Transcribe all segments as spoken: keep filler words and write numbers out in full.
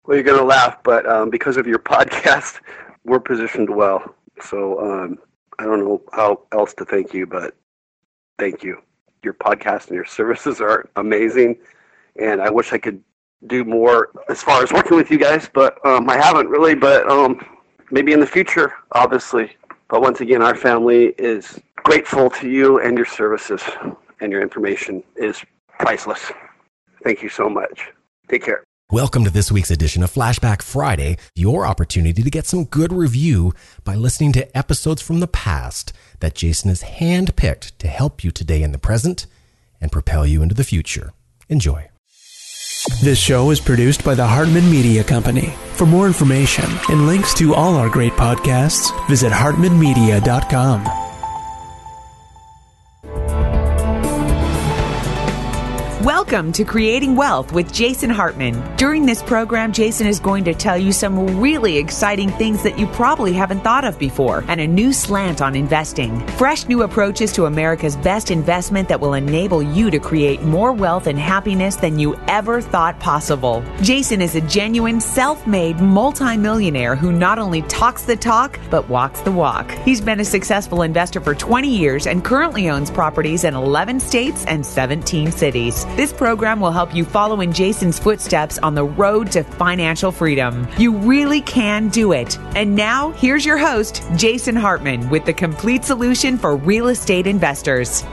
Well, you're going to laugh, but um, because of your podcast, we're positioned well. So um, I don't know how else to thank you, but thank you. Your podcast and your services are amazing, and I wish I could do more as far as working with you guys, but um, I haven't really, but um, maybe in the future, obviously. But once again, our family is grateful to you, and your services and your information is priceless. Thank you so much. Take care. Welcome to this week's edition of Flashback Friday, your opportunity to get some good review by listening to episodes from the past that Jason has handpicked to help you today in the present and propel you into the future. Enjoy. This show is produced by the Hartman Media Company. For more information and links to all our great podcasts, visit hartman media dot com. Welcome to Creating Wealth with Jason Hartman. During this program, Jason is going to tell you some really exciting things that you probably haven't thought of before, and a new slant on investing. Fresh new approaches to America's best investment that will enable you to create more wealth and happiness than you ever thought possible. Jason is a genuine, self-made multimillionaire who not only talks the talk, but walks the walk. He's been a successful investor for twenty years and currently owns properties in eleven states and seventeen cities. This program will help you follow in Jason's footsteps on the road to financial freedom. You really can do it. And now, here's your host, Jason Hartman, with the complete solution for real estate investors.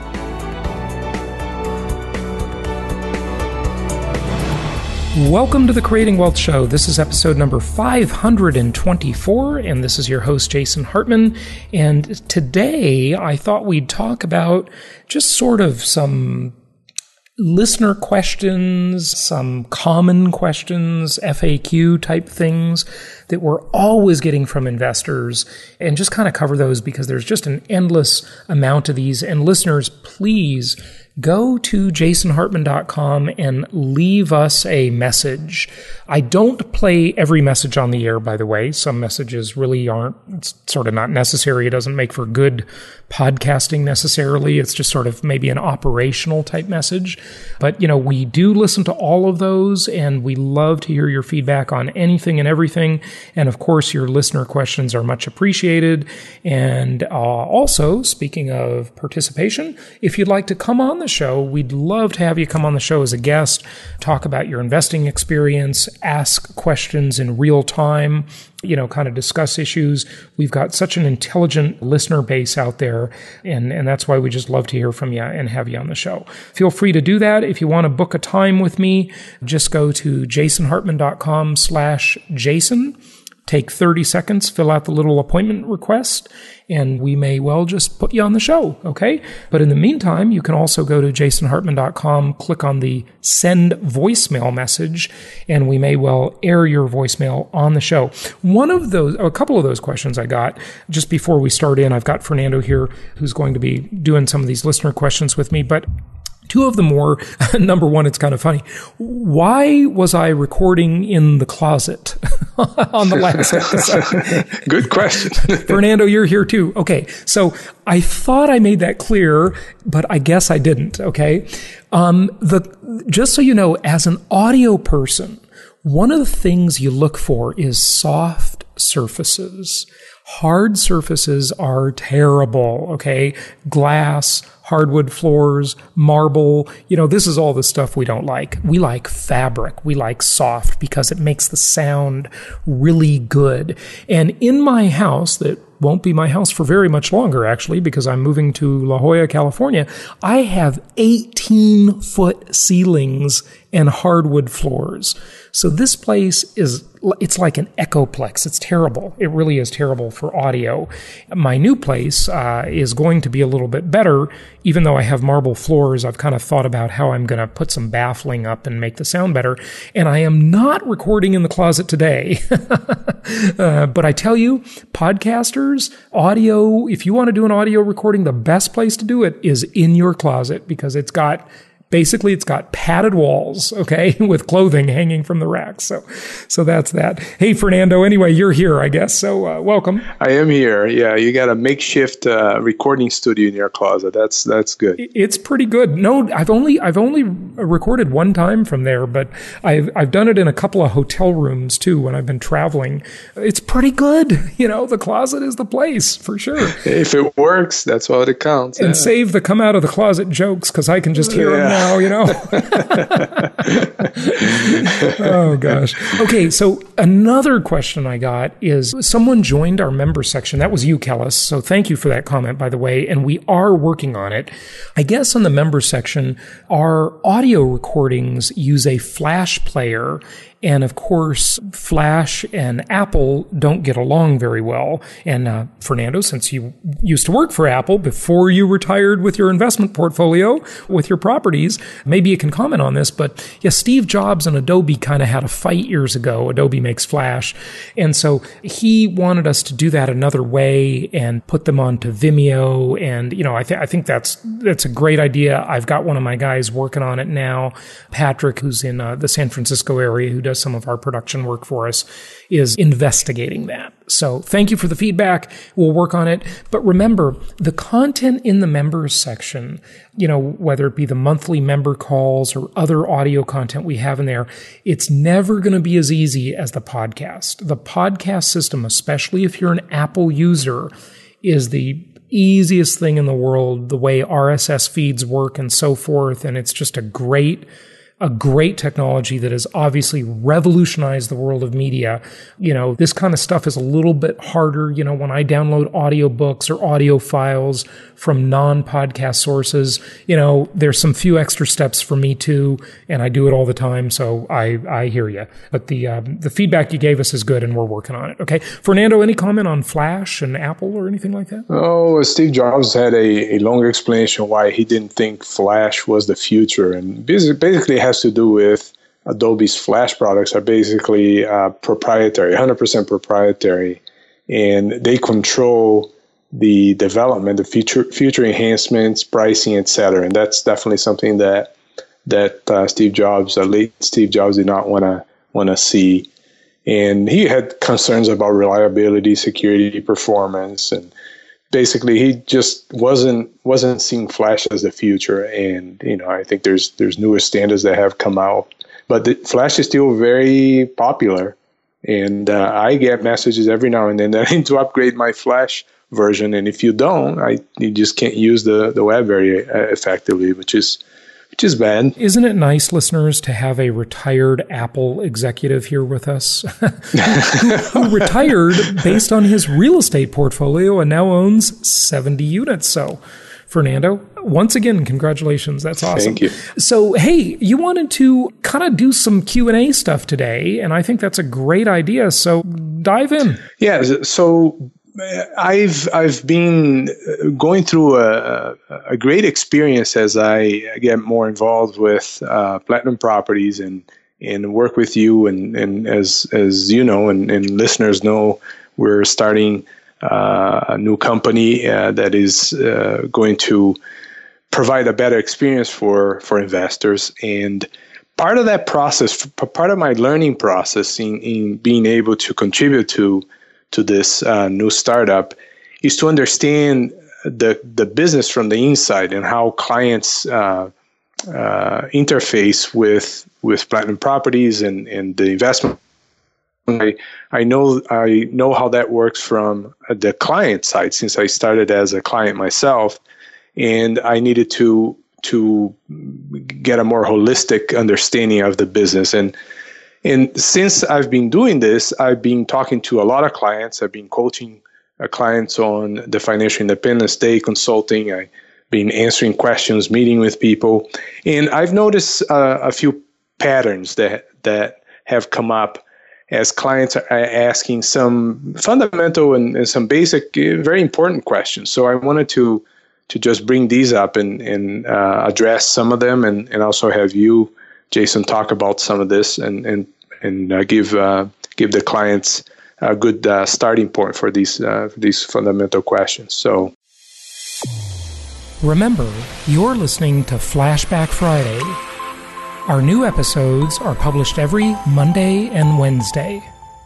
Welcome to the Creating Wealth Show. This is episode number five hundred twenty-four, and this is your host, Jason Hartman. And today, I thought we'd talk about just sort of some listener questions, some common questions, F A Q type things that we're always getting from investors, and just kind of cover those because there's just an endless amount of these. And listeners, please go to jason hartman dot com and leave us a message. I don't play every message on the air, by the way. Some messages really aren't, it's sort of not necessary. It doesn't make for good podcasting necessarily. It's just sort of maybe an operational type message. But, you know, we do listen to all of those, and we love to hear your feedback on anything and everything. And of course, your listener questions are much appreciated. And uh, also, speaking of participation, if you'd like to come on the show, we'd love to have you come on the show as a guest, talk about your investing experience, ask questions in real time, you know, kind of discuss issues. We've got such an intelligent listener base out there, and, and that's why we just love to hear from you and have you on the show. Feel free to do that. If you want to book a time with me, just go to jason hartman dot com slash Jason. Take thirty seconds, fill out the little appointment request, and we may well just put you on the show, okay? But in the meantime, you can also go to jason hartman dot com, click on the send voicemail message, and we may well air your voicemail on the show. One of those, a couple of those questions I got just before we start in, I've got Fernando here who's going to be doing some of these listener questions with me, but two of them were, number one, it's kind of funny. Why was I recording in the closet on the last episode? Good question. Fernando, you're here too. Okay. So I thought I made that clear, but I guess I didn't. Okay. Um, the, just so you know, as an audio person, one of the things you look for is soft surfaces. Hard surfaces are terrible, okay? Glass, hardwood floors, marble, you know, this is all the stuff we don't like. We like fabric. We like soft because it makes the sound really good. And in my house, that won't be my house for very much longer, actually, because I'm moving to La Jolla, California, I have eighteen foot ceilings and hardwood floors. So this place is, it's like an echoplex. It's terrible. It really is terrible for audio. My new place uh, is going to be a little bit better. Even though I have marble floors, I've kind of thought about how I'm going to put some baffling up and make the sound better. And I am not recording in the closet today. uh, but I tell you, podcasters, audio, if you want to do an audio recording, the best place to do it is in your closet because it's got basically it's got padded walls, okay, with clothing hanging from the racks. So, so that's that. Hey, Fernando, anyway, you're here, I guess. So uh, welcome. I am here. Yeah, you got a makeshift uh, recording studio in your closet. That's that's good. It's pretty good. No, I've only I've only recorded one time from there, but I've I've done it in a couple of hotel rooms too when I've been traveling. It's pretty good. You know, the closet is the place for sure. If it works, that's all that counts. And yeah. save the come out of the closet jokes because I can just hear yeah. them now, you know. Oh, gosh. Okay, so another question I got is someone joined our member section. That was you, Kellis. So thank you for that comment, by the way. And we are working on it. I guess on the member section, our audio recordings use a Flash player. And of course, Flash and Apple don't get along very well. And uh, Fernando, since you used to work for Apple before you retired with your investment portfolio, with your properties, maybe you can comment on this. But yeah, Steve Jobs and Adobe kind of had a fight years ago. Adobe makes Flash. And so he wanted us to do that another way and put them onto Vimeo. And, you know, I, th- I think that's that's a great idea. I've got one of my guys working on it now, Patrick, who's in uh, the San Francisco area, who does some of our production work for us, is investigating that. So thank you for the feedback. We'll work on it. But remember, the content in the members section, you know, whether it be the monthly member calls or other audio content we have in there, it's never going to be as easy as the podcast. The podcast system, especially if you're an Apple user, is the easiest thing in the world, the way R S S feeds work and so forth. And it's just a great a great technology that has obviously revolutionized the world of media. You know, this kind of stuff is a little bit harder. You know, when I download audiobooks or audio files from non-podcast sources, you know, there's some few extra steps for me too, and I do it all the time. So I, I hear you. But the, um, the feedback you gave us is good and we're working on it. Okay. Fernando, any comment on Flash and Apple or anything like that? Oh, Steve Jobs had a, a long explanation why he didn't think Flash was the future. And basically it has to do with Adobe's Flash products are basically uh, proprietary, one hundred percent proprietary, and they control the development, the future future enhancements, pricing, et cetera. And that's definitely something that that uh, Steve Jobs, uh, late Steve Jobs, did not want to want to see. And he had concerns about reliability, security, performance, and basically he just wasn't wasn't seeing Flash as the future. And you know, I think there's there's newer standards that have come out, but the Flash is still very popular. And uh, I get messages every now and then that I need to upgrade my Flash version, and if you don't, I you just can't use the, the web very effectively, which is which is bad. Isn't it nice, listeners, to have a retired Apple executive here with us who, who retired based on his real estate portfolio and now owns seventy units? So, Fernando, once again, congratulations. That's awesome. Thank you. So, hey, you wanted to kind of do some Q and A stuff today, and I think that's a great idea. So dive in. Yeah, so I've I've been going through a, a great experience as I get more involved with uh, Platinum Properties and and work with you, and, and as as you know and, and listeners know, we're starting uh, a new company uh, that is uh, going to provide a better experience for for investors. And part of that process, part of my learning process in, in being able to contribute to to this uh, new startup is to understand the the business from the inside and how clients uh, uh, interface with with Platinum Properties and, and the investment. I, I know I know how that works from the client side, since I started as a client myself, and I needed to to get a more holistic understanding of the business. And And since I've been doing this, I've been talking to a lot of clients. I've been coaching uh, clients on the financial independence day consulting. I've been answering questions, meeting with people. And I've noticed uh, a few patterns that that have come up as clients are asking some fundamental and, and some basic, uh, very important questions. So I wanted to to just bring these up and, and uh, address some of them, and, and also have you, Jason, talk about some of this and and and uh, give uh, give the clients a good uh, starting point for these uh, for these fundamental questions. So, Remember, you're listening to Flashback Friday. Our new episodes are published every Monday and Wednesday.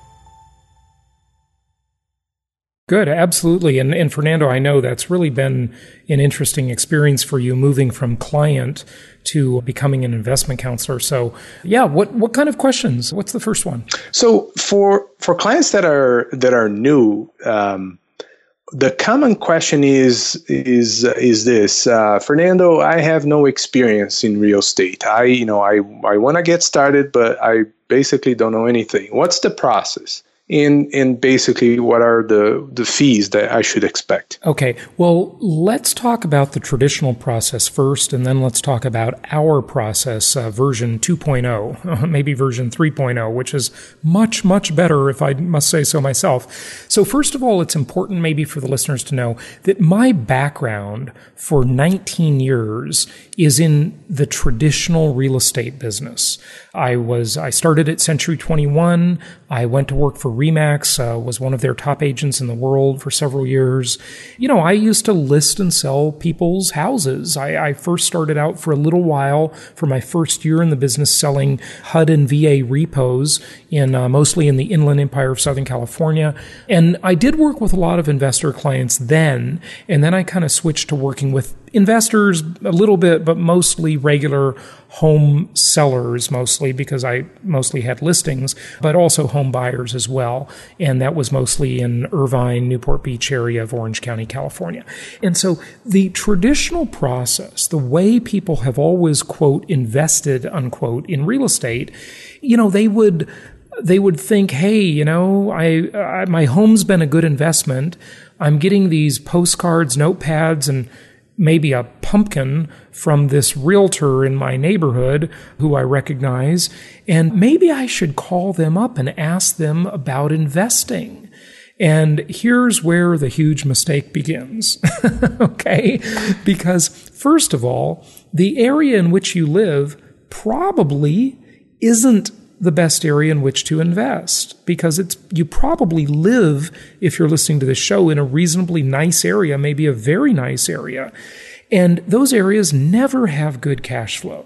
Good, absolutely. And, and Fernando, I know that's really been an interesting experience for you, moving from client to becoming an investment counselor. So yeah, what, what kind of questions? What's the first one? So for for clients that are that are new, um, the common question is is is this, uh, Fernando, I have no experience in real estate. I you know I I want to get started, but I basically don't know anything. What's the process? And, and basically, what are the, the fees that I should expect? Okay, well, let's talk about the traditional process first, and then let's talk about our process, uh, version two point oh, maybe version three point oh, which is much, much better, if I must say so myself. So first of all, it's important maybe for the listeners to know that my background for nineteen years is in the traditional real estate business. I was I started at Century twenty-one. I went to work for Remax, uh, was one of their top agents in the world for several years. You know, I used to list and sell people's houses. I, I first started out for a little while, for my first year in the business, selling H U D and V A repos in uh, mostly in the Inland Empire of Southern California. And I did work with a lot of investor clients then, and then I kind of switched to working with investors a little bit, but mostly regular home sellers, mostly because I mostly had listings, but also home buyers as well. And that was mostly in Irvine, Newport Beach area of Orange County, California. And so the traditional process, the way people have always, quote, invested, unquote, in real estate, you know, they would they would think, hey, you know, I, I my home's been a good investment. I'm getting these postcards, notepads, and maybe a pumpkin from this realtor in my neighborhood who I recognize, and maybe I should call them up and ask them about investing. And here's where the huge mistake begins, okay? Because first of all, the area in which you live probably isn't the best area in which to invest, because it's you probably live, if you're listening to this show, in a reasonably nice area, maybe a very nice area. And those areas never have good cash flow.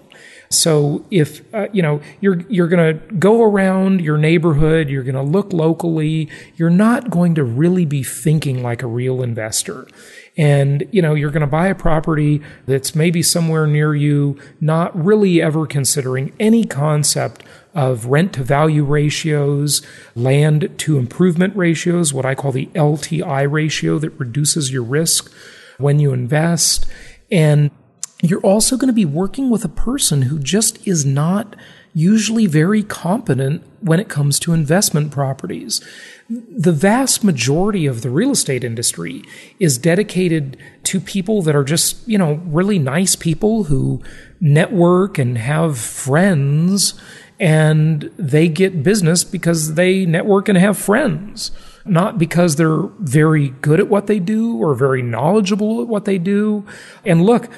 So if, uh, you know, you're, you're going to go around your neighborhood, you're going to look locally, you're not going to really be thinking like a real investor. And, you know, you're going to buy a property that's maybe somewhere near you, not really ever considering any concept of rent to value ratios, land to improvement ratios, what I call the L T I ratio that reduces your risk when you invest. And you're also going to be working with a person who just is not usually very competent when it comes to investment properties. The vast majority of the real estate industry is dedicated to people that are just, you know, really nice people who network and have friends, and they get business because they network and have friends, not because they're very good at what they do or very knowledgeable at what they do. And look,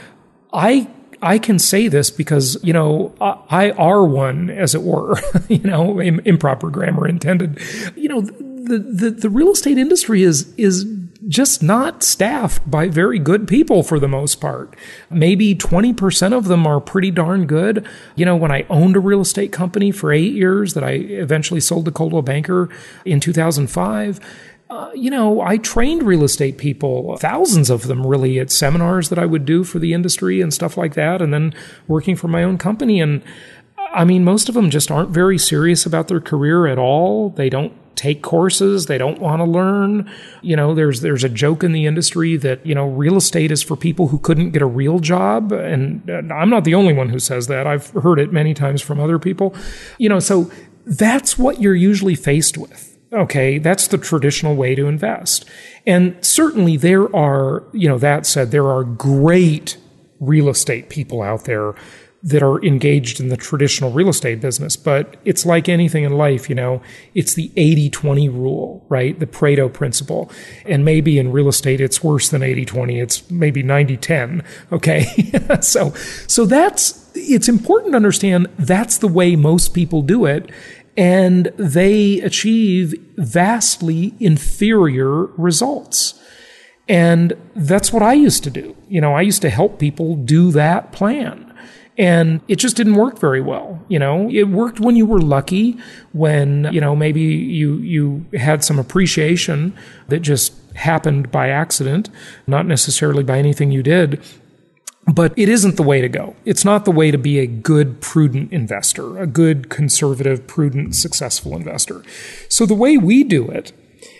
I I can say this because, you know, I are one, as it were, you know, improper grammar intended. You know, the, the, the real estate industry is, is just not staffed by very good people for the most part. Maybe twenty percent of them are pretty darn good. You know, when I owned a real estate company for eight years that I eventually sold to Coldwell Banker in two thousand five, Uh, you know, I trained real estate people, thousands of them really, at seminars that I would do for the industry and stuff like that, and then working for my own company. And I mean, most of them just aren't very serious about their career at all. They don't take courses. They don't want to learn. You know, there's there's a joke in the industry that, you know, real estate is for people who couldn't get a real job. And I'm not the only one who says that. I've heard it many times from other people. You know, so that's what you're usually faced with. Okay, that's the traditional way to invest. And certainly there are, you know, that said, there are great real estate people out there that are engaged in the traditional real estate business. But it's like anything in life, you know, it's the eighty twenty rule, right? The Pareto principle. And maybe in real estate, it's worse than eighty twenty. It's maybe ninety ten. Okay. so, so that's, it's important to understand that's the way most people do it. And they achieve vastly inferior results. And that's what I used to do. You know, I used to help people do that plan. And it just didn't work very well. You know, it worked when you were lucky, when, you know, maybe you, you had some appreciation that just happened by accident, not necessarily by anything you did. But it isn't the way to go. It's not the way to be a good, prudent investor, a good, conservative, prudent, successful investor. So the way we do it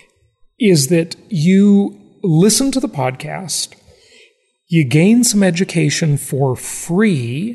is that you listen to the podcast, you gain some education for free,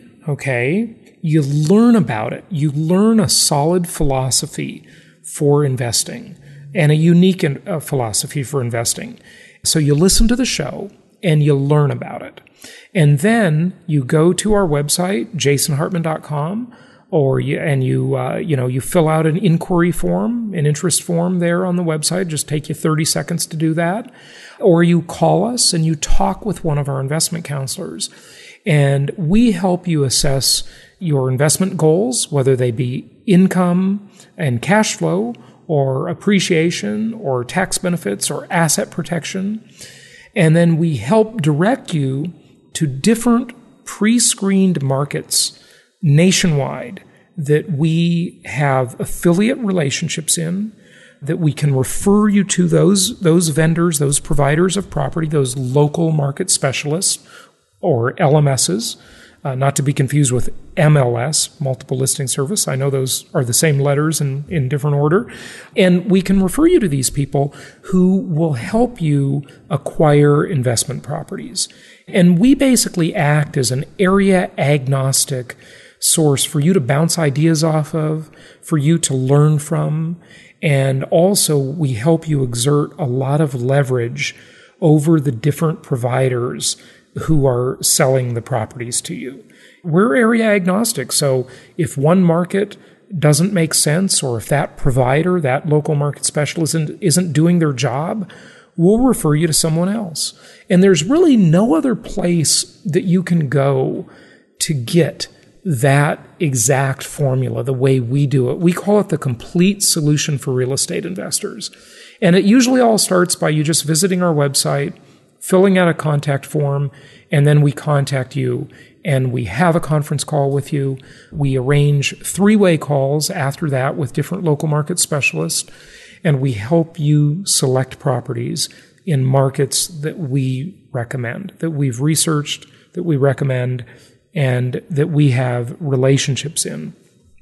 okay? You learn about it. You learn a solid philosophy for investing and a unique uh, philosophy for investing. So you listen to the show and you learn about it. And then you go to our website, jason hartman dot com, or you, and you, uh, you know, you fill out an inquiry form, an interest form there on the website. Just take you thirty seconds to do that. Or you call us and you talk with one of our investment counselors. And we help you assess your investment goals, whether they be income and cash flow, or appreciation, or tax benefits, or asset protection. And then we help direct you to different pre-screened markets nationwide that we have affiliate relationships in, that we can refer you to those, those vendors, those providers of property, those local market specialists, or L M Ss, uh, not to be confused with M L S, multiple listing service. I know those are the same letters in, in different order. And we can refer you to these people who will help you acquire investment properties. And we basically act as an area agnostic source for you to bounce ideas off of, for you to learn from. And also we help you exert a lot of leverage over the different providers who are selling the properties to you. We're area agnostic. So if one market doesn't make sense, or if that provider, that local market specialist isn't, isn't doing their job, we'll refer you to someone else. And there's really no other place that you can go to get that exact formula the way we do it. We call it the complete solution for real estate investors. And it usually all starts by you just visiting our website, filling out a contact form, and then we contact you and we have a conference call with you. We arrange three-way calls after that with different local market specialists, and we help you select properties in markets that we recommend, that we've researched, that we recommend, and that we have relationships in.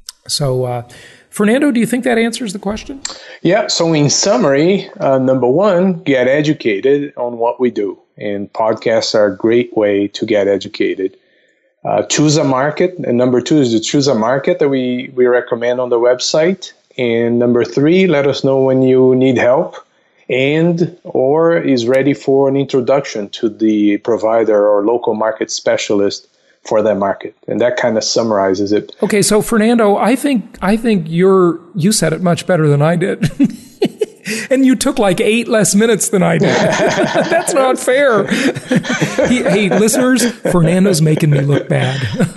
So, uh, Fernando, do you think that answers the question? Yeah. So in summary, uh, number one, get educated on what we do. And podcasts are a great way to get educated. Uh, choose a market. And number two is to choose a market that we, we recommend on the website. And number three, let us know when you need help and or is ready for an introduction to the provider or local market specialist for that market. And that kind of summarizes it. Okay, so Fernando, I think I think you're you said it much better than I did. And you took like eight less minutes than I did. That's not fair. he, hey, listeners, Fernando's making me look bad.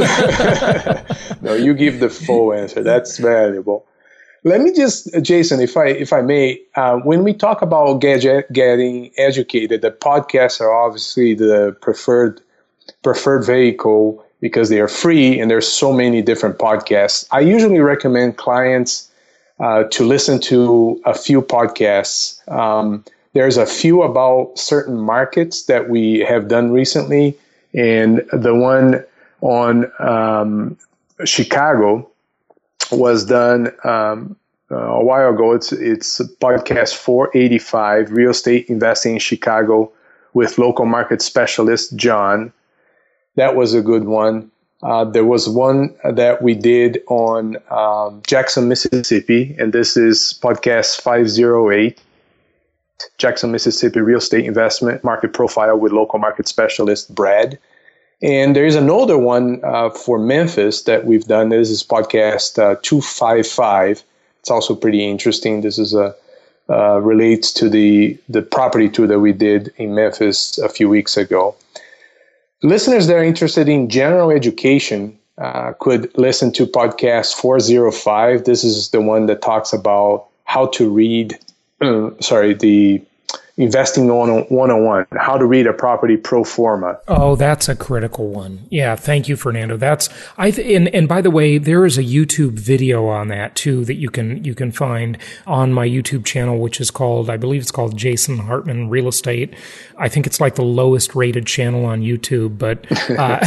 No, you give the full answer. That's valuable. Let me just, Jason, if I if I may, uh, when we talk about get, getting educated, the podcasts are obviously the preferred preferred vehicle because they are free and there's so many different podcasts. I usually recommend clients uh, to listen to a few podcasts. Um, there's a few about certain markets that we have done recently, and the one on um, Chicago was done um, uh, a while ago. It's it's podcast four eighty-five, Real Estate Investing in Chicago, with local market specialist John. That was a good one. Uh, there was one that we did on um, Jackson, Mississippi, and this is podcast five oh eight, Jackson, Mississippi Real Estate Investment Market Profile with local market specialist Brad. And there's an older one uh, for Memphis that we've done. This is podcast uh, two fifty-five. It's also pretty interesting. This is a uh, relates to the the property tour that we did in Memphis a few weeks ago. Listeners that are interested in general education uh, could listen to podcast four oh five. This is the one that talks about how to read, uh, sorry, the investing one oh one, how to read a property pro forma. Oh, that's a critical one. Yeah, thank you, Fernando. That's I th- and and by the way, there is a YouTube video on that too that you can you can find on my YouTube channel, which is called, I believe it's called Jason Hartman Real Estate. I think it's like the lowest rated channel on YouTube, but uh,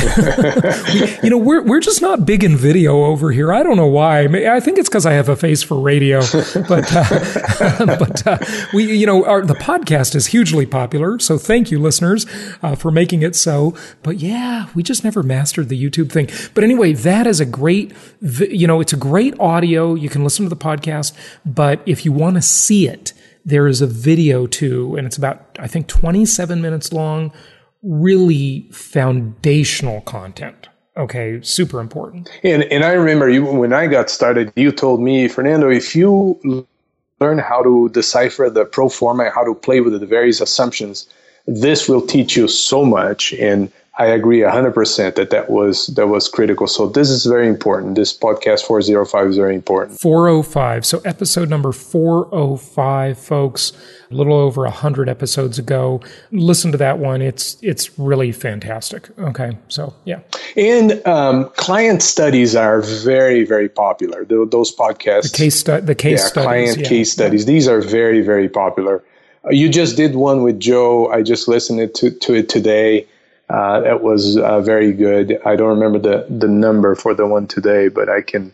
we, you know, we're we're just not big in video over here. I don't know why. I think it's because I have a face for radio, but uh, but uh, we you know our, the podcast is hugely popular, so thank you, listeners, uh, for making it so. But yeah, we just never mastered the YouTube thing. But anyway, that is a great, you know, it's a great audio. You can listen to the podcast, but if you want to see it, there is a video too, and it's about, I think, twenty-seven minutes long, really foundational content. Okay, super important. And and I remember you when I got started, you told me, Fernando, if you learn how to decipher the pro forma, how to play with the various assumptions, this will teach you so much. And I agree one hundred percent that that was that was critical. So this is very important. This podcast four oh five is very important. four oh five. So episode number four oh five, folks, a little over one hundred episodes ago. Listen to that one. It's it's really fantastic. Okay, so yeah. And um, client studies are very, very popular. The, those podcasts. The case, stu- the case yeah, studies. Client yeah. case studies. These are very, very popular. Uh, you just did one with Joe. I just listened to, to it today. Uh, that was uh, very good. I don't remember the, the number for the one today, but I can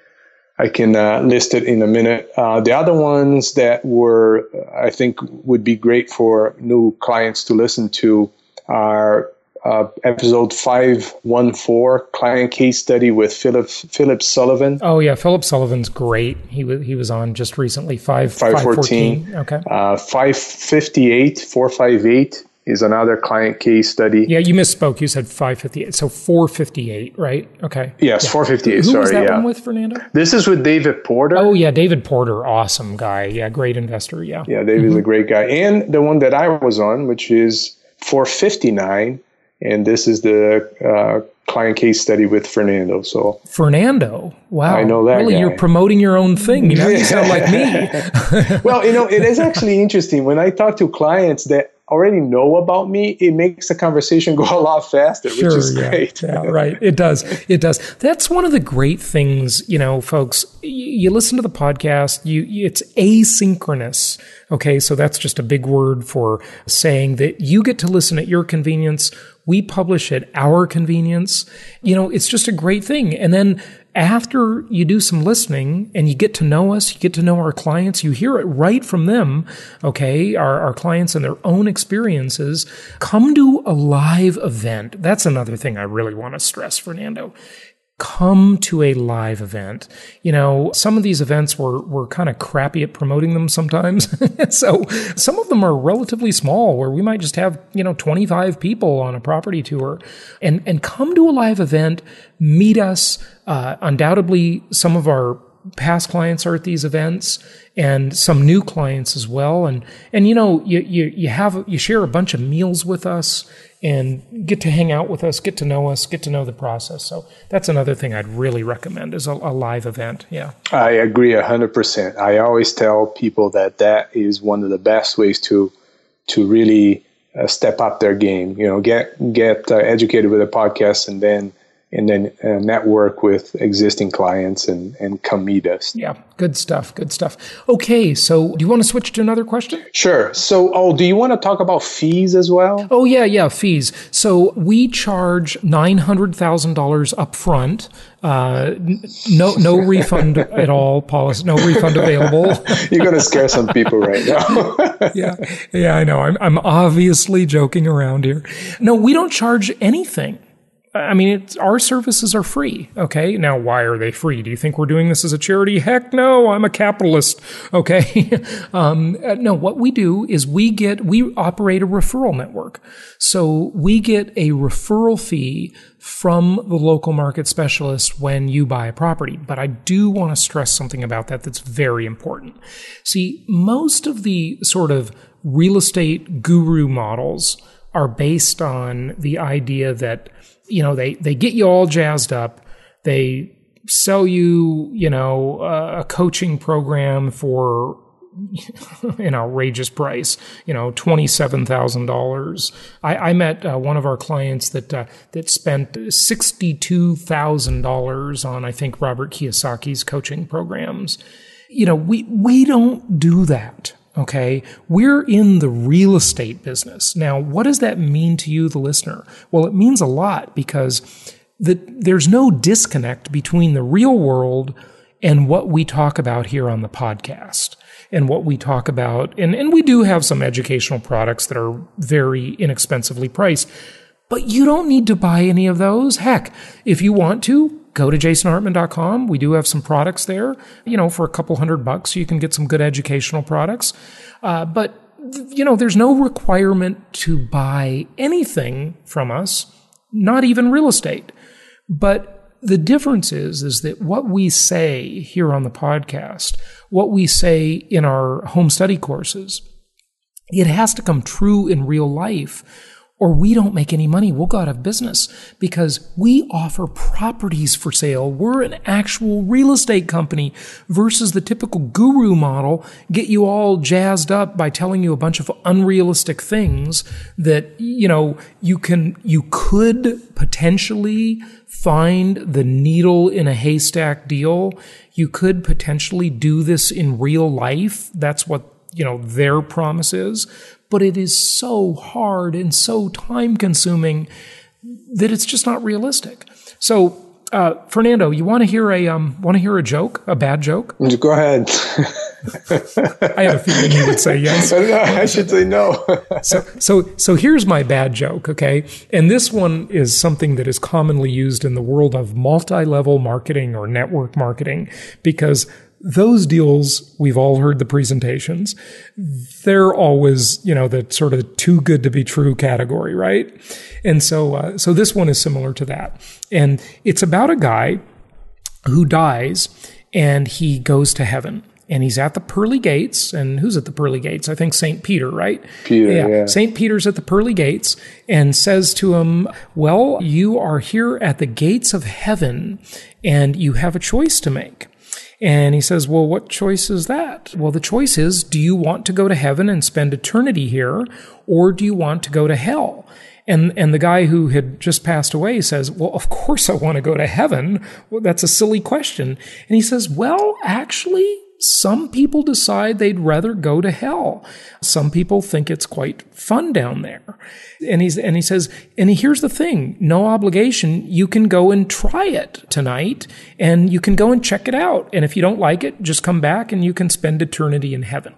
I can uh, list it in a minute. Uh, the other ones that were, I think, would be great for new clients to listen to are uh, episode five one four, Client Case Study with Philip Philip Sullivan. Oh yeah, Philip Sullivan's great. He was he was on just recently. Five five fourteen. Okay. Uh, five fifty-eight, four fifty-eight. Is another client case study. Yeah, you misspoke. You said five fifty-eight. So four fifty-eight, right? Okay. Yes, yeah. four fifty-eight. Who Sorry, was that yeah. one with, Fernando? This is with David Porter. Oh, yeah, David Porter. Awesome guy. Yeah, great investor. Yeah. Yeah, David's mm-hmm. a great guy. And the one that I was on, which is four fifty-nine, and this is the uh, client case study with Fernando. So Fernando, wow! I know that. Really, guy. You're promoting your own thing. You know, you sound like me. Well, you know, it is actually interesting when I talk to clients that already know about me. It makes the conversation go a lot faster, sure, which is yeah, great. Yeah, right. It does. It does. That's one of the great things, you know, folks. You, you listen to the podcast. You, it's asynchronous. Okay, so that's just a big word for saying that you get to listen at your convenience. We publish at our convenience. You know, it's just a great thing. And then after you do some listening and you get to know us, you get to know our clients, you hear it right from them, okay, our, our clients and their own experiences. Come to a live event. That's another thing I really want to stress, Fernando. Come to a live event. You know, some of these events were, were kind of crappy at promoting them sometimes. So some of them are relatively small where we might just have, you know, twenty-five people on a property tour and, and come to a live event, meet us. Uh, undoubtedly, some of our past clients are at these events and some new clients as well. And, and, you know, you, you, you have, you share a bunch of meals with us and get to hang out with us, get to know us, get to know the process. So that's another thing I'd really recommend is a, a live event. Yeah. I agree one hundred percent. I always tell people that that is one of the best ways to to really uh, step up their game. You know, get get uh, educated with a podcast and then and then uh, network with existing clients and, and come meet us. Yeah, good stuff, good stuff. Okay, so do you want to switch to another question? Sure. So, oh, do you want to talk about fees as well? Oh, yeah, yeah, fees. So we charge nine hundred thousand dollars up front. Uh, no no refund at all, policy, no refund available. You're going to scare some people right now. yeah, yeah, I know. I'm, I'm obviously joking around here. No, we don't charge anything. I mean, it's, our services are free, okay? Now, why are they free? Do you think we're doing this as a charity? Heck no, I'm a capitalist, okay? um, no, what we do is we get, we operate a referral network. So we get a referral fee from the local market specialist when you buy a property. But I do want to stress something about that that's very important. See, most of the sort of real estate guru models are based on the idea that you know, they, they get you all jazzed up. They sell you, you know, uh, a coaching program for an outrageous price, you know, twenty-seven thousand dollars. I, I met uh, one of our clients that uh, that spent sixty-two thousand dollars on, I think, Robert Kiyosaki's coaching programs. You know, we we don't do that. Okay, we're in the real estate business. Now, what does that mean to you, the listener? Well, it means a lot, because the, there's no disconnect between the real world and what we talk about here on the podcast and what we talk about. And, and we do have some educational products that are very inexpensively priced, but you don't need to buy any of those. Heck, if you want to, go to jason hartman dot com. We do have some products there, you know, for a couple hundred bucks. You can get some good educational products. Uh, but, you know, there's no requirement to buy anything from us, not even real estate. But the difference is, is that what we say here on the podcast, what we say in our home study courses, it has to come true in real life, or we don't make any money. We'll go out of business, because we offer properties for sale. We're an actual real estate company versus the typical guru model, get you all jazzed up by telling you a bunch of unrealistic things that, you know, you can, you could potentially find the needle in a haystack deal. You could potentially do this in real life. That's what, you know, their promise is. But it is so hard and so time consuming that it's just not realistic. So, uh, Fernando, you want to hear a um, want to hear a joke, a bad joke? Go ahead. I had a feeling you would say yes. I should say no. so, so, so here's my bad joke. Okay, and this one is something that is commonly used in the world of multi-level marketing or network marketing, because those deals, we've all heard the presentations, they're always, you know, the sort of too good to be true category, right? And so, uh, so this one is similar to that. And it's about a guy who dies and he goes to heaven. And he's at the pearly gates. And who's at the pearly gates? I think Saint Peter, right? Peter, yeah. yeah. Saint Peter's at the pearly gates and says to him, well, you are here at the gates of heaven and you have a choice to make. And he says, well, what choice is that? Well, the choice is, do you want to go to heaven and spend eternity here, or do you want to go to hell? And and the guy who had just passed away says, well, of course I want to go to heaven. Well, that's a silly question. And he says, well, actually, some people decide they'd rather go to hell. Some people think it's quite fun down there. And he's and he says, and here's the thing, no obligation. You can go and try it tonight, and you can go and check it out. And if you don't like it, just come back and you can spend eternity in heaven.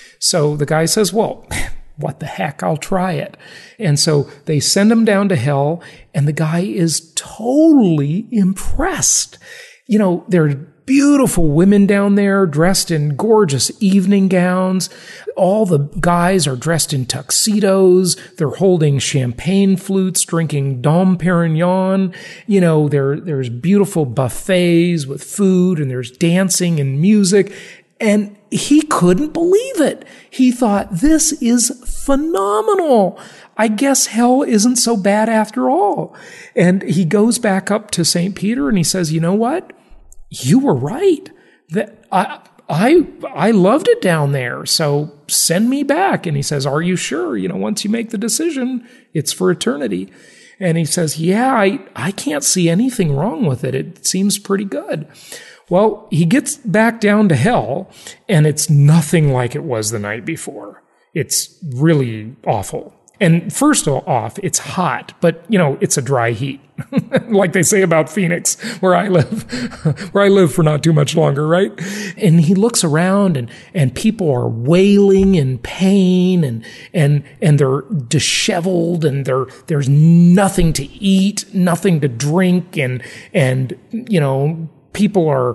So the guy says, well, what the heck, I'll try it. And so they send him down to hell, and the guy is totally impressed. You know, they're beautiful women down there dressed in gorgeous evening gowns. All the guys are dressed in tuxedos. They're holding champagne flutes, drinking Dom Perignon. You know, there, there's beautiful buffets with food, and there's dancing and music. And he couldn't believe it. He thought, this is phenomenal. I guess hell isn't so bad after all. And he goes back up to Saint Peter and he says, you know what? You were right. That I, I, I loved it down there. So send me back. And he says, are you sure? You know, once you make the decision, it's for eternity. And he says, yeah, I, I can't see anything wrong with it. It seems pretty good. Well, he gets back down to hell, and it's nothing like it was the night before. It's really awful. And first off, it's hot, but, you know, it's a dry heat, like they say about Phoenix, where I live, where I live for not too much longer, right? And he looks around, and, and people are wailing in pain, and, and, and they're disheveled, and they're, there's nothing to eat, nothing to drink, and, and, you know, people are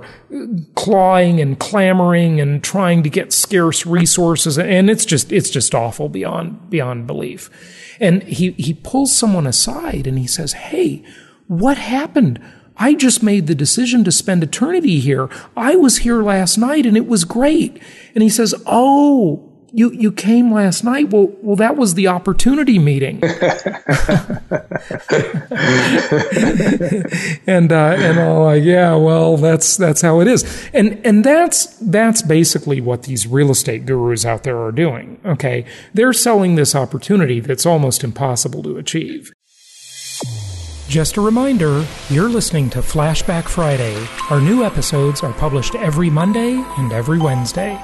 clawing and clamoring and trying to get scarce resources. And it's just, it's just awful beyond, beyond belief. And he, he pulls someone aside and he says, hey, what happened? I just made the decision to spend eternity here. I was here last night and it was great. And he says, oh, you you came last night. Well, well, that was the opportunity meeting. and uh, and I'm like, yeah, well, that's that's how it is. And and that's that's basically what these real estate gurus out there are doing. Okay, they're selling this opportunity that's almost impossible to achieve. Just a reminder, you're listening to Flashback Friday. Our new episodes are published every Monday and every Wednesday.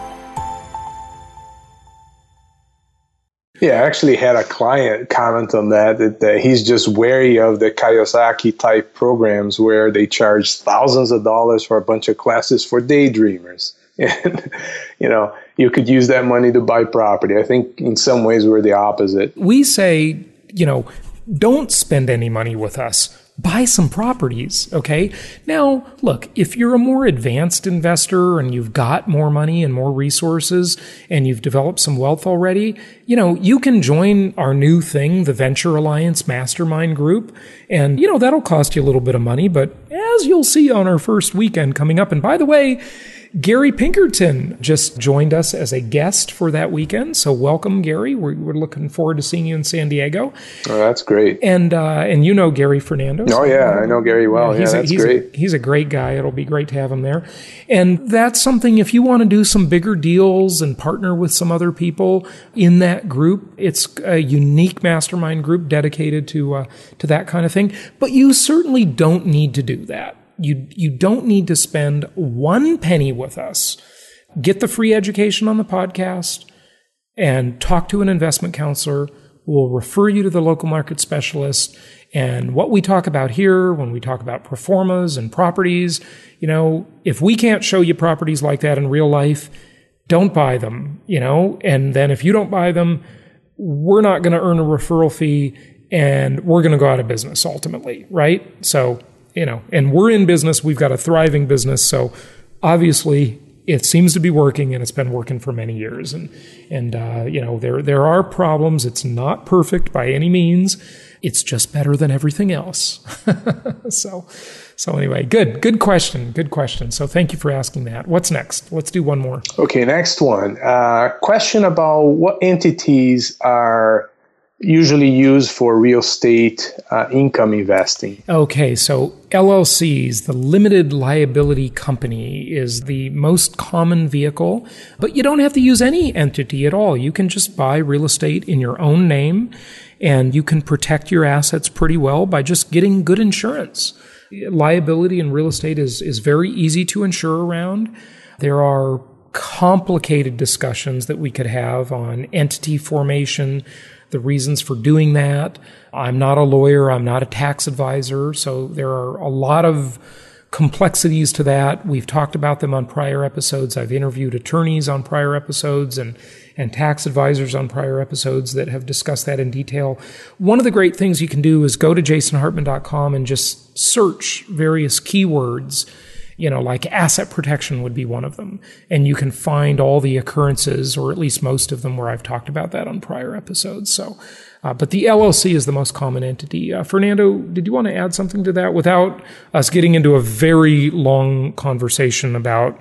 Yeah, I actually had a client comment on that, that, that he's just wary of the Kiyosaki-type programs where they charge thousands of dollars for a bunch of classes for daydreamers. And, you know, you could use that money to buy property. I think in some ways we're the opposite. We say, you know, don't spend any money with us. Buy some properties, okay? Now, look, if you're a more advanced investor and you've got more money and more resources and you've developed some wealth already, you know, you can join our new thing, the Venture Alliance Mastermind Group. And, you know, that'll cost you a little bit of money, but as you'll see on our first weekend coming up, and by the way, Gary Pinkerton just joined us as a guest for that weekend. So welcome, Gary. We're, we're looking forward to seeing you in San Diego. Oh, that's great. And uh, and you know Gary Fernando. Oh, yeah. I know Gary well. Yeah, he's yeah a, that's he's great. A, he's a great guy. It'll be great to have him there. And that's something, if you want to do some bigger deals and partner with some other people in that group, it's a unique mastermind group dedicated to uh, to that kind of thing. But you certainly don't need to do that. You you don't need to spend one penny with us. Get the free education on the podcast and talk to an investment counselor who will refer you to the local market specialist. And what we talk about here, when we talk about pro formas and properties, you know, if we can't show you properties like that in real life, don't buy them, you know, and then if you don't buy them, we're not going to earn a referral fee and we're going to go out of business ultimately, right? So, you know, and we're in business. We've got a thriving business. So obviously it seems to be working, and it's been working for many years. And, and uh, you know, there there are problems. It's not perfect by any means. It's just better than everything else. so, so anyway, good, good question, good question. So thank you for asking that. What's next? Let's do one more. Okay, next one. Uh, question about what entities are usually used for real estate uh, income investing. Okay, so L L Cs, the limited liability company, is the most common vehicle, but you don't have to use any entity at all. You can just buy real estate in your own name, and you can protect your assets pretty well by just getting good insurance. Liability in real estate is, is very easy to insure around. There are complicated discussions that we could have on entity formation, the reasons for doing that. I'm not a lawyer. I'm not a tax advisor. So there are a lot of complexities to that. We've talked about them on prior episodes. I've interviewed attorneys on prior episodes and, and tax advisors on prior episodes that have discussed that in detail. One of the great things you can do is go to jason hartman dot com and just search various keywords. You know, like asset protection would be one of them. And you can find all the occurrences, or at least most of them, where I've talked about that on prior episodes. So, uh, but the L L C is the most common entity. Uh, Fernando, did you want to add something to that without us getting into a very long conversation about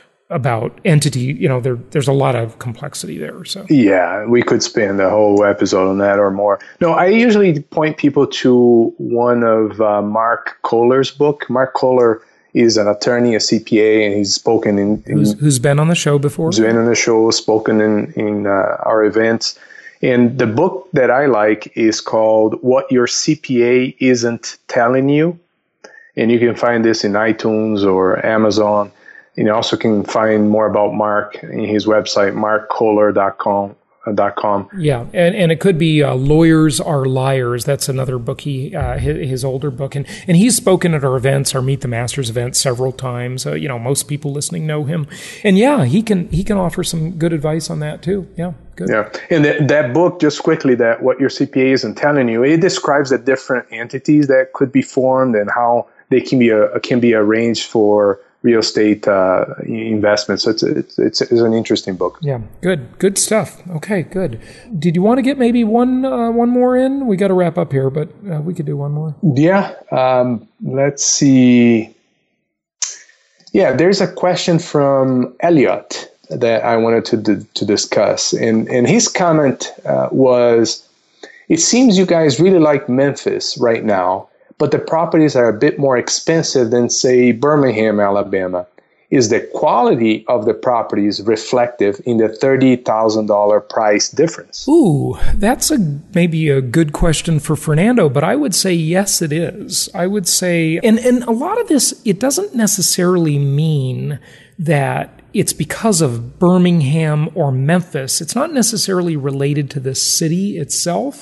about entity? You know, there there's a lot of complexity there. So yeah, we could spend a whole episode on that or more. No, I usually point people to one of uh, Mark Kohler's book. Mark Kohler is an attorney, a C P A, and he's spoken in... in who's, who's been on the show before? Who's been on the show, spoken in, in uh, our events. And the book that I like is called What Your C P A Isn't Telling You. And you can find this in iTunes or Amazon. And you also can find more about Mark in his website, mark kohler dot com. Dot com. Yeah, and, and it could be uh, Lawyers Are Liars. That's another book, he uh, his, his older book. And, and he's spoken at our events, our Meet the Masters events, several times. Uh, you know, most people listening know him. And yeah, he can he can offer some good advice on that too. Yeah, good. Yeah, and that, that book, just quickly, that What Your C P A Isn't Telling You, it describes the different entities that could be formed and how they can be a, can be arranged for real estate uh, investments. So it's, it's it's it's an interesting book. Yeah, good, good stuff. Okay, good. Did you want to get maybe one uh, one more in? We got to wrap up here, but uh, we could do one more. Yeah. Um, let's see. Yeah, there's a question from Elliot. that I wanted to to discuss. And, and his comment uh, was, it seems you guys really like Memphis right now, but the properties are a bit more expensive than, say, Birmingham, Alabama. Is the quality of the properties reflective in the thirty thousand dollars price difference? Ooh, that's a maybe a good question for Fernando, but I would say yes, it is. I would say, and, and a lot of this, it doesn't necessarily mean that it's because of Birmingham or Memphis. It's not necessarily related to the city itself,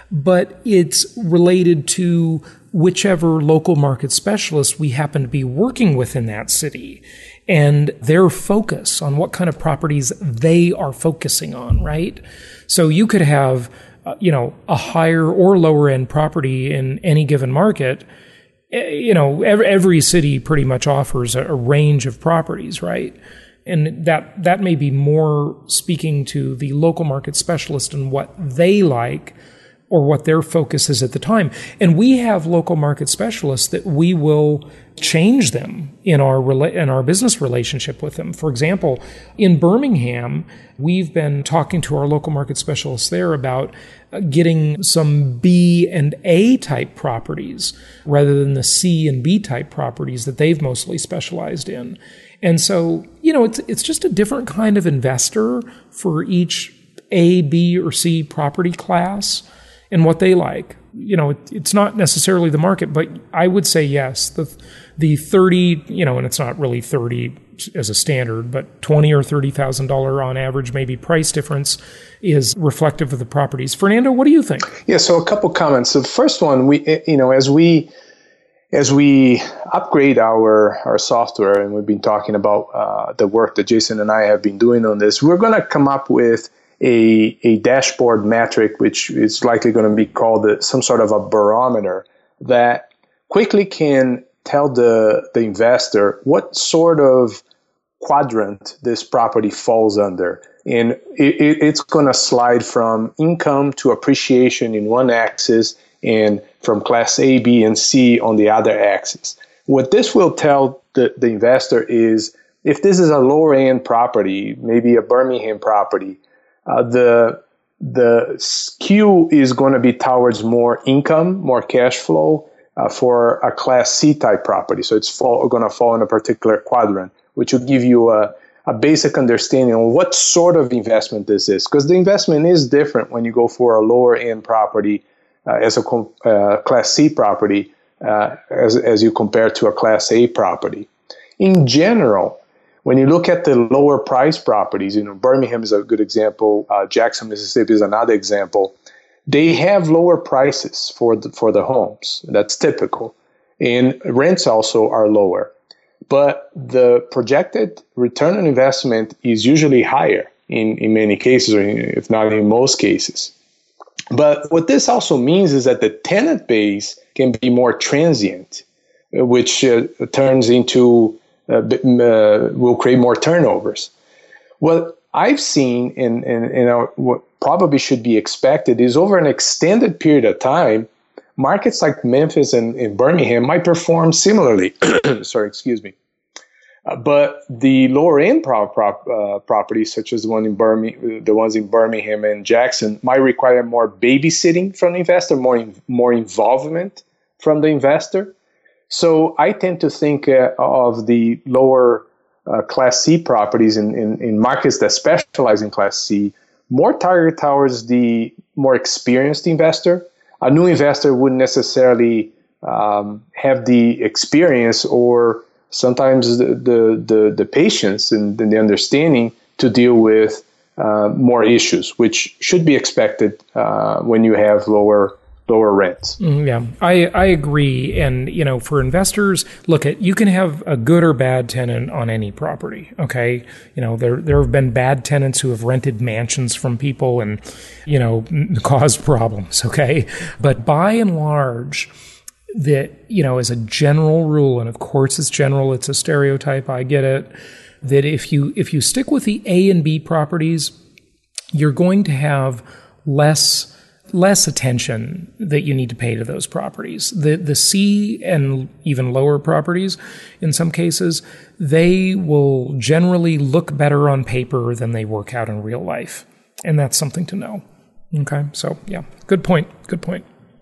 but it's related to whichever local market specialist we happen to be working with in that city and their focus on what kind of properties they are focusing on, right? So you could have, uh, you know, a higher or lower end property in any given market. You know, every, every city pretty much offers a, a range of properties, right? And that, that may be more speaking to the local market specialist and what they like or what their focus is at the time. And we have local market specialists that we will change them in our rela- in our business relationship with them. For example, in Birmingham, we've been talking to our local market specialists there about getting some B and A type properties rather than the C and B type properties that they've mostly specialized in. And so, you know, it's it's just a different kind of investor for each A, B, or C property class and what they like. You know, it, it's not necessarily the market, but I would say yes. The the thirty, you know, and it's not really thirty as a standard, but twenty or thirty thousand dollar on average, maybe price difference is reflective of the properties. Fernando, what do you think? Yeah, so a couple comments. So the first one, we you know, as we as we upgrade our our software, and we've been talking about uh, the work that Jason and I have been doing on this, we're going to come up with A, a dashboard metric, which is likely going to be called a, some sort of a barometer that quickly can tell the, the investor what sort of quadrant this property falls under. And it, it, it's going to slide from income to appreciation in one axis and from class A, B, and C on the other axis. What this will tell the, the investor is if this is a lower end property, maybe a Birmingham property, Uh, the the skew is going to be towards more income, more cash flow uh, for a Class C type property. So it's fall, going to fall in a particular quadrant, which will give you a, a basic understanding of what sort of investment this is. Because the investment is different when you go for a lower end property uh, as a uh, Class C property uh, as, as you compare to a Class A property. In general, when you look at the lower price properties, you know, Birmingham is a good example. Uh, Jackson, Mississippi is another example. They have lower prices for the, for the homes. That's typical. And rents also are lower. But the projected return on investment is usually higher in, in many cases, or if not in most cases. But what this also means is that the tenant base can be more transient, which uh, turns into Uh, uh, will create more turnovers. What I've seen, and, and, and uh, what probably should be expected, is over an extended period of time, markets like Memphis and, and Birmingham might perform similarly. Sorry, excuse me. Uh, but the lower end prop, prop, uh, properties, such as the one in Birmingham, the ones in Birmingham and Jackson, might require more babysitting from the investor, more in, more involvement from the investor. So I tend to think uh, of the lower uh, Class C properties in, in, in markets that specialize in Class C more targeted towards the more experienced investor. A new investor wouldn't necessarily um, have the experience or sometimes the, the, the, the patience and, and the understanding to deal with uh, more issues, which should be expected uh, when you have lower lower rents. Mm, yeah, I, I agree. And, you know, for investors, look at, you can have a good or bad tenant on any property. Okay. You know, there, there have been bad tenants who have rented mansions from people and, you know, caused problems. Okay. But by and large, that, you know, as a general rule, and of course it's general, it's a stereotype, I get it, that if you, if you stick with the A and B properties, you're going to have less less attention that you need to pay to those properties. The the C and even lower properties, in some cases, they will generally look better on paper than they work out in real life. And that's something to know. Okay, so yeah, good point, good point.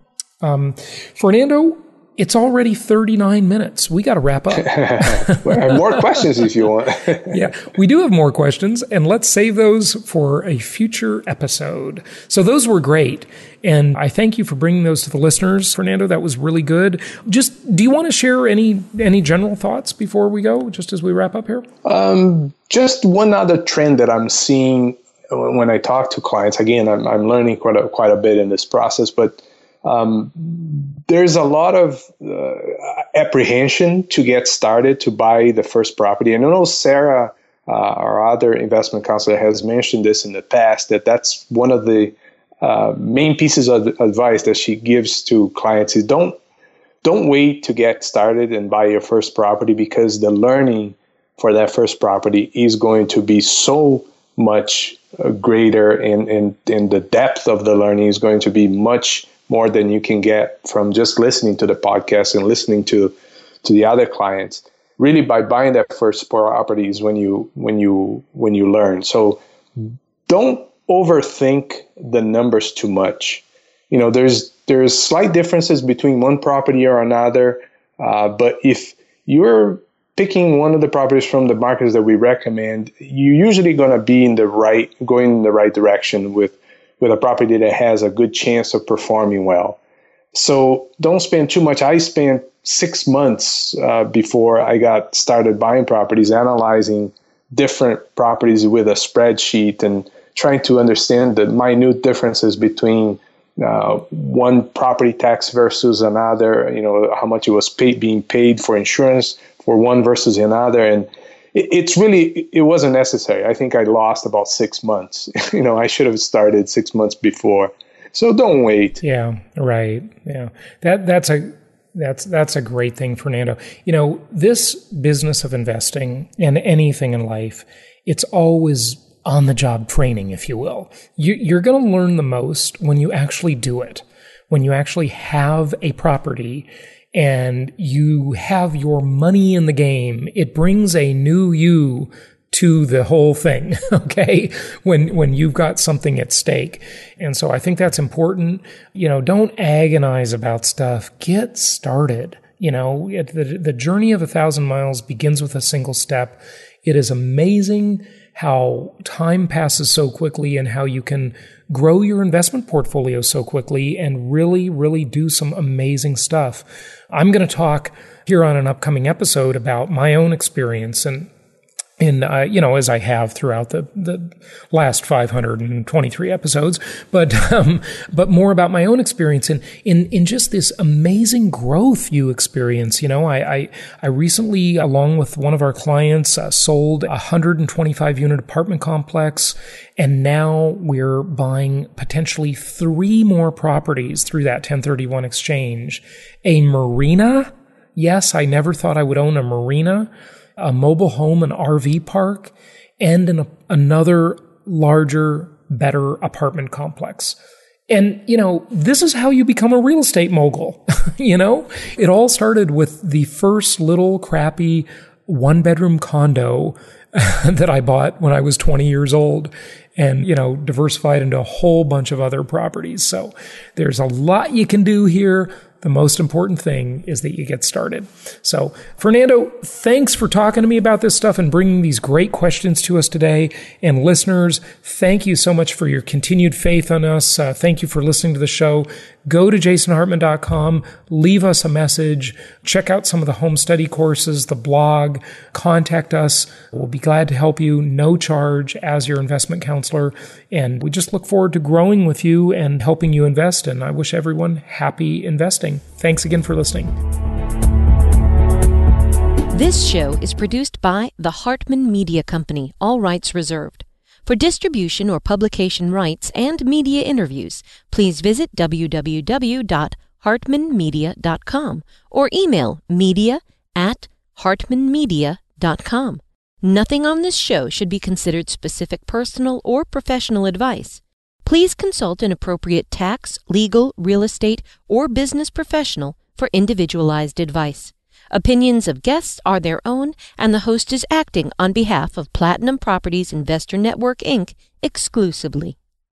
Um, Fernando, it's already thirty-nine minutes. We got to wrap up. Well, I have more questions if you want. Yeah, we do have more questions, and let's save those for a future episode. So those were great, and I thank you for bringing those to the listeners, Fernando. That was really good. Just, do you want to share any any general thoughts before we go, just as we wrap up here? Um, just one other trend that I'm seeing when I talk to clients. Again, I'm, I'm learning quite a, quite a bit in this process, but Um, there's a lot of uh, apprehension to get started to buy the first property. And I know Sarah, uh, our other investment counselor, has mentioned this in the past, that that's one of the uh, main pieces of advice that she gives to clients is don't, don't wait to get started and buy your first property, because the learning for that first property is going to be so much uh, greater, and, and, and the depth of the learning is going to be much more than you can get from just listening to the podcast and listening to to the other clients. Really, by buying that first property is when you when you when you learn. So don't overthink the numbers too much. You know, there's there's slight differences between one property or another, uh, but if you're picking one of the properties from the markets that we recommend, you're usually going to be in the right going in the right direction with. with a property that has a good chance of performing well. So don't spend too much. I spent six months uh, before I got started buying properties, analyzing different properties with a spreadsheet and trying to understand the minute differences between uh, one property tax versus another, you know, how much it was paid, being paid for insurance for one versus another. And it's really, it wasn't necessary. I think I lost about six months. You know, I should have started six months before. So don't wait. Yeah, right. Yeah. That that's a that's that's a great thing, Fernando. You know, this business of investing and anything in life, it's always on the job training, if you will. You, you're going to learn the most when you actually do it, when you actually have a property and you have your money in the game. It brings a new you to the whole thing, okay? When when you've got something at stake. And so I think that's important. You know, don't agonize about stuff. Get started. You know, the, the journey of a thousand miles begins with a single step. It is amazing how time passes so quickly and how you can grow your investment portfolio so quickly and really, really do some amazing stuff. I'm going to talk here on an upcoming episode about my own experience and in, uh, you know, as I have throughout the, the last five hundred twenty-three episodes, but, um, but more about my own experience in, in, in just this amazing growth you experience. You know, I, I, I recently, along with one of our clients, uh, sold a one hundred twenty-five unit apartment complex. And now we're buying potentially three more properties through that ten thirty-one exchange. A marina. Yes, I never thought I would own a marina. A mobile home and R V park, and an, another larger, better apartment complex. And, you know, this is how you become a real estate mogul. You know, it all started with the first little crappy one bedroom condo that I bought when I was twenty years old and, you know, diversified into a whole bunch of other properties. So there's a lot you can do here. The most important thing is that you get started. So, Fernando, thanks for talking to me about this stuff and bringing these great questions to us today. And listeners, thank you so much for your continued faith on us. Uh, thank you for listening to the show. Go to jason hartman dot com, leave us a message, check out some of the home study courses, the blog, contact us. We'll be glad to help you, no charge, as your investment counselor. And we just look forward to growing with you and helping you invest. And I wish everyone happy investing. Thanks again for listening. This show is produced by the Hartman Media Company, all rights reserved. For distribution or publication rights and media interviews, please visit w w w dot hartman media dot com or email media at hartman media dot com. Nothing on this show should be considered specific personal or professional advice. Please consult an appropriate tax, legal, real estate, or business professional for individualized advice. Opinions of guests are their own, and the host is acting on behalf of Platinum Properties Investor Network, Incorporated exclusively.